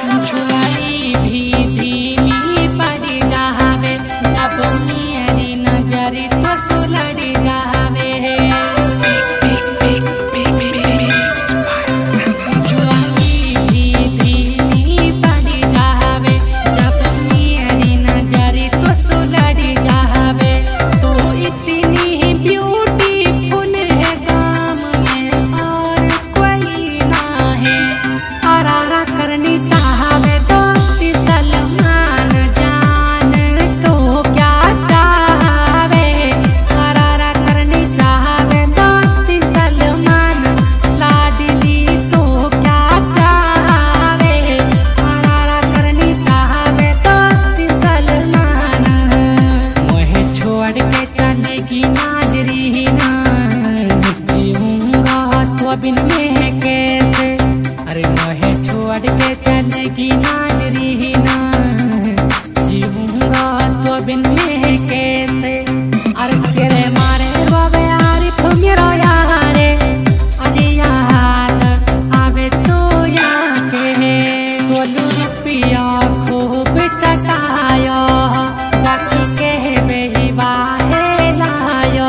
छुआई भी धीमी पड़ जावे जब मेरी नजर तो सुलड़ जावे। छुआई भी धीमी पड़ जावे जब मेरी नजर तो सुलड़ जावे। तू इतनी ब्यूटीफुल है गाम में और कोई ना है। आरा करनी चाहवे दोस्ती सलमान जान तो क्या चाहवे। आरा करनी चाहवे दोस्ती सलमान लाडली तो क्या चाहवे। आरा करनी चाहवे दोस्ती सलमान। मोहे छोड़ के चलेगी नाजरी ना जीऊंगा तो बिन में कैसे। अरे मोहे छोड़ के चलेगी नाजरी ना जीऊंगा तो बिन में कैसे। अरे तेरे मारे रोवे आरिफ मेरो यारे अरे याद आवे तो यहाँ के। तोलू रुपया खूब चटायो जाकी के बेही बाहे लायो।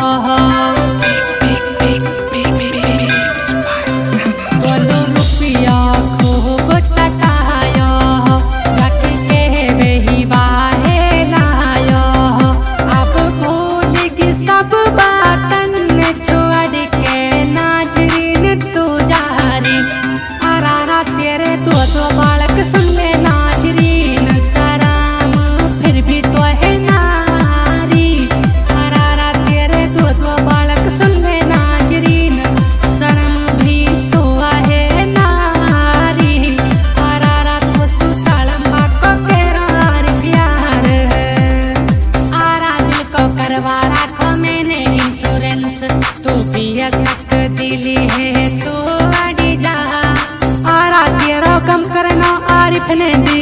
तोलू रुपया खूब चटायो जाकी के बेही बाहे लायो। अब भूलेगी सब बातन छोड़ के नाजरीन तू जारी। आरा तेरे दो बालक सुन ले नाजरीन सराम फिर भी तो है नारी। आरा तेरे दो बालक सुन ले नाजरीन शर्म भी तो है नारी। आरा तो सुसालम्बा को प्यार प्यार है। आरा दिल को करवा रखो मैंने इंश्योरेंस तू भी सक दिली है तो अड़ी जा। आरा तेरा कम करना आरिफ ने